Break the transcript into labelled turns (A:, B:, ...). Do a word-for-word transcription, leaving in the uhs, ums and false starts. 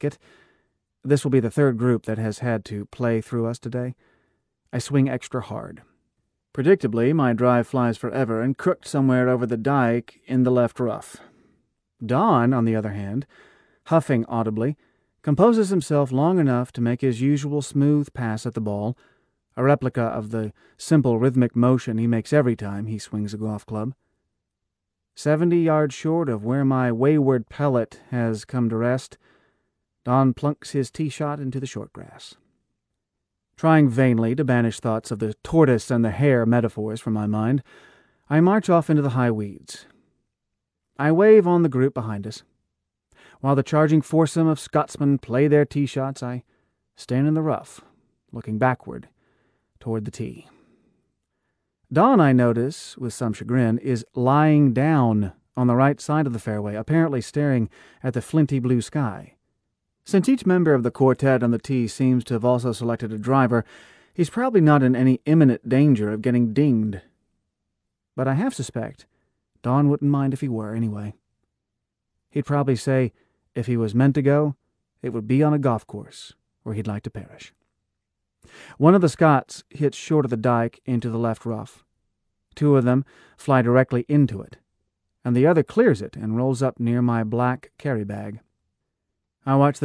A: it. This will be the third group that has had to play through us today. I swing extra hard. Predictably, my drive flies forever and crooked somewhere over the dike in the left rough. Don, on the other hand, huffing audibly, composes himself long enough to make his usual smooth pass at the ball, a replica of the simple rhythmic motion he makes every time he swings a golf club. Seventy yards short of where my wayward pellet has come to rest, Don plunks his tee shot into the short grass. Trying vainly to banish thoughts of the tortoise and the hare metaphors from my mind, I march off into the high weeds. I wave on the group behind us. While the charging foursome of Scotsmen play their tee shots, I stand in the rough, looking backward toward the tee. Don, I notice, with some chagrin, is lying down on the right side of the fairway, apparently staring at the flinty blue sky. Since each member of the quartet on the tee seems to have also selected a driver, he's probably not in any imminent danger of getting dinged. But I half suspect Don wouldn't mind if he were, anyway. He'd probably say if he was meant to go, it would be on a golf course where he'd like to perish. One of the Scots hits short of the dike into the left rough. Two of them fly directly into it, and the other clears it and rolls up near my black carry bag. I watch the